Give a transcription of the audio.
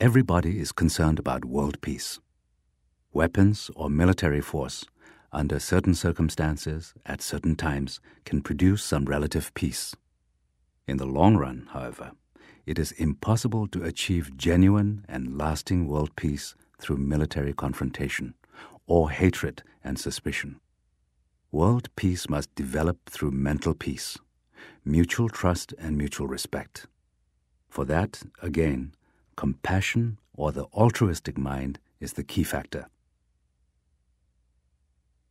everybody is concerned about world peace. Weapons or military force, under certain circumstances, at certain times, can produce some relative peace. In the long run, however, it is impossible to achieve genuine and lasting world peace through military confrontation or hatred and suspicion. World peace must develop through mental peace, mutual trust and mutual respect. For that, again, compassion or the altruistic mind is the key factor.